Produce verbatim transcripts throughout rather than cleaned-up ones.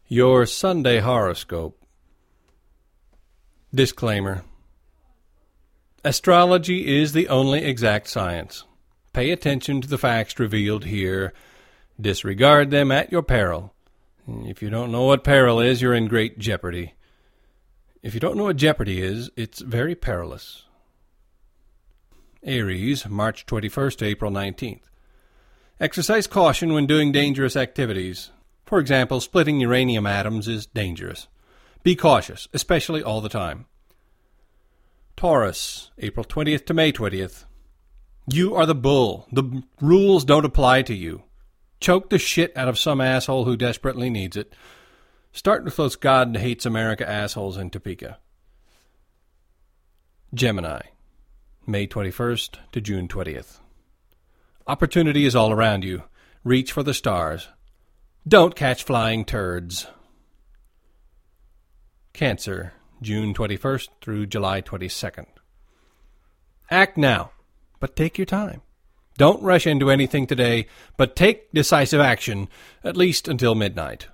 Your Sunday horoscope. Disclaimer. Astrology is the only exact science. Pay attention to the facts revealed here. Disregard them at your peril. If you don't know what peril is, you're in great jeopardy. If you don't know what jeopardy is, it's very perilous. Aries, March twenty-first to April nineteenth. Exercise caution when doing dangerous activities. For example, splitting uranium atoms is dangerous. Be cautious, especially all the time. Taurus, April twentieth to May twentieth. You are the bull. The rules don't apply to you. Choke the shit out of some asshole who desperately needs it. Start with those God hates America assholes in Topeka. Gemini, May twenty-first to June twentieth. Opportunity is all around you. Reach for the stars. Don't catch flying turds. Cancer, June twenty-first through July twenty-second. Act now, but take your time. Don't rush into anything today, but take decisive action, at least until midnight.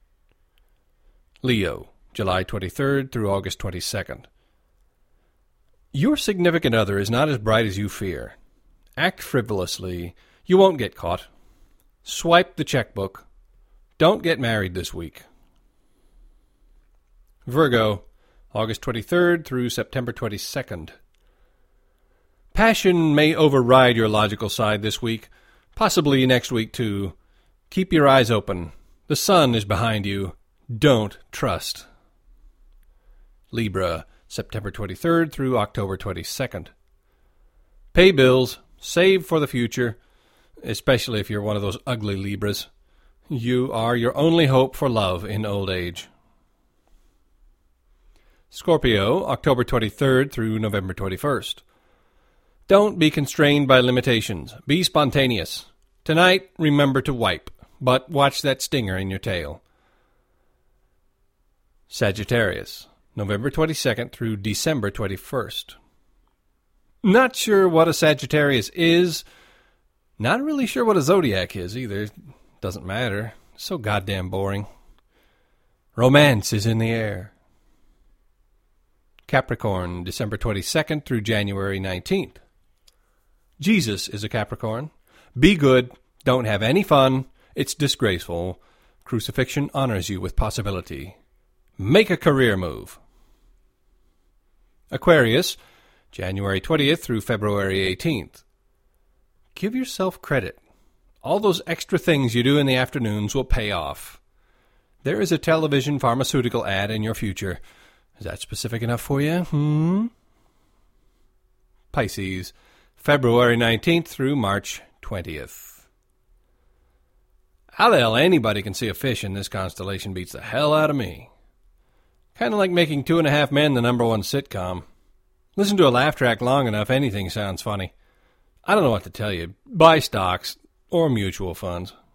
Leo, July twenty-third through August twenty-second. Your significant other is not as bright as you fear. Act frivolously. You won't get caught. Swipe the checkbook. Don't get married this week. Virgo, August twenty-third through September twenty-second. Passion may override your logical side this week, possibly next week too. Keep your eyes open. The sun is behind you. Don't trust. Libra, September twenty-third through October twenty-second. Pay bills. Save for the future, especially if you're one of those ugly Libras. You are your only hope for love in old age. Scorpio, October twenty-third through November twenty-first. Don't be constrained by limitations. Be spontaneous. Tonight, remember to wipe, but watch that stinger in your tail. Sagittarius, November twenty-second through December twenty-first. Not sure what a Sagittarius is. Not really sure what a zodiac is either. Doesn't matter. So goddamn boring. Romance is in the air. Capricorn, December twenty-second through January nineteenth. Jesus is a Capricorn. Be good. Don't have any fun. It's disgraceful. Crucifixion honors you with possibility. Make a career move. Aquarius, January twentieth through February eighteenth. Give yourself credit. All those extra things you do in the afternoons will pay off. There is a television pharmaceutical ad in your future. Is that specific enough for you? Hmm? Pisces, February nineteenth through March twentieth. How the hell anybody can see a fish in this constellation beats the hell out of me. Kind of like making Two and a Half Men the number one sitcom. Listen to a laugh track long enough, anything sounds funny. I don't know what to tell you. Buy stocks or mutual funds.